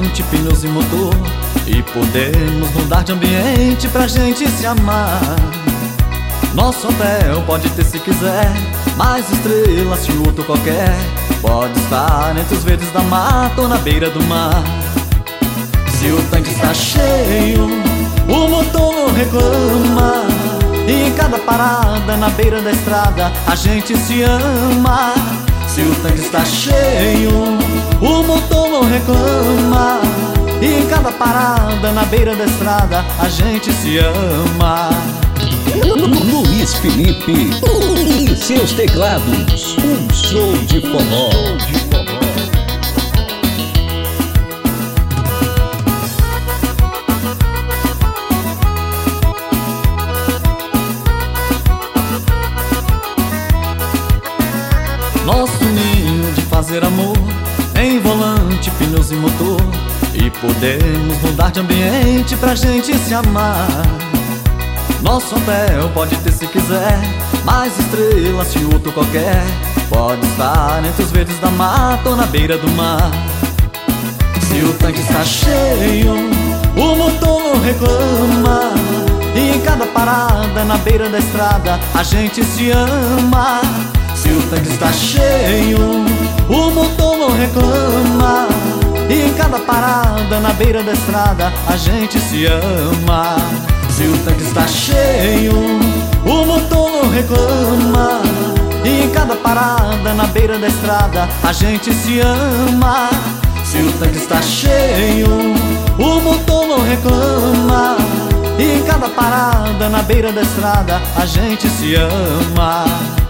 volante, pneus e motor, e podemos mudar de ambiente pra gente se amar. Nosso hotel pode ter se quiser mais estrelas que outro qualquer. Pode estar entre os verdes da mata ou na beira do mar. Se o tanque está cheio, o motor não reclama, e em cada parada na beira da estrada a gente se ama. Se o tanque está cheio, o motor não reclama, e em cada parada na beira da estrada a gente se ama. Luiz Felipe e seus teclados, um show de forró. Nosso ninho de fazer amor, em volante, pneus e motor, e podemos mudar de ambiente pra gente se amar. Nosso hotel pode ter se quiser mais estrelas que outro qualquer. Pode estar entre os verdes da mata ou na beira do mar. Se o tanque está cheio, o motor não reclama, e em cada parada na beira da estrada a gente se ama. Se o tanque está cheio, o motor não reclama, e em cada parada na beira da estrada a gente se ama. Se o tanque está cheio, o motor não reclama, e em cada parada na beira da estrada a gente se ama. Se o tanque está cheio, o motor não reclama, e em cada parada na beira da estrada a gente se ama.